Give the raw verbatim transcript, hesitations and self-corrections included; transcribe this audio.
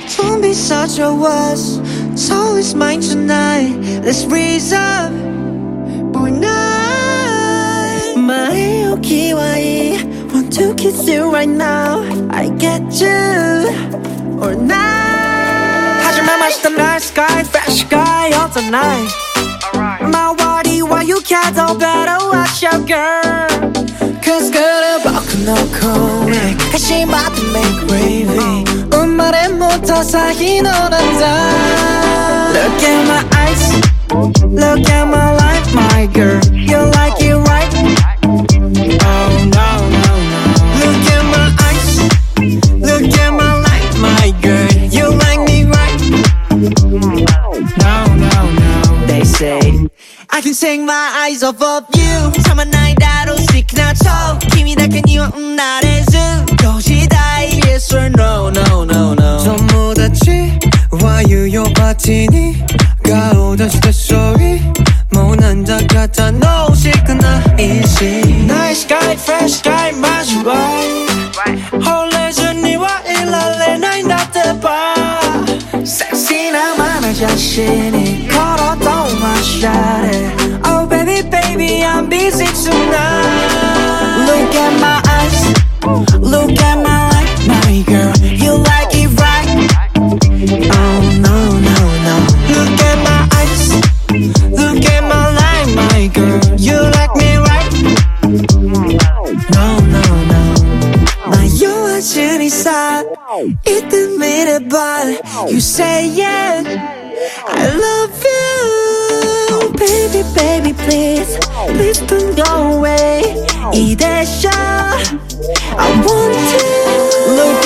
Don't be such a wuss. It's always mine tonight. Let's raise up tonight. My 오키와이 want to kiss you right now. I get you or not. 하지만 맛있던 night sky, fresh sky all the night. My body while you can't do better watch out girl. Cause 그를 벗어놓고 다시 맛도 make gravy 음말에 묻어 사이 너란다. Look at my eyes, look at my life, my girl. You like it right? Oh no, no, no. Look at my eyes, look at my life, my girl. You like me right? No, no, no. They say I can take my eyes off of you. 참아 나의 다로 시크나쳐君だけにはなれずどうしたい Yes or no, no, no, no. 友達は言うよパーティーに顔出してそういもうなんだか楽しくないし Nice guy, fresh guy, マジわい惚れずにはいられないんだってばセクシーな眼差しに心とましゃれ Oh baby, baby, I'm busy tonight. Look at my eyes, look at my life, my girl. You like it right? Oh no, no, no. Look at my eyes, look at my life, my girl. You like me right? No, no, no. 나 요아진 이상 이때 미래봐. You say yeah, I love you. Baby, baby, please, please don't go away. 이대셔, I want to. Look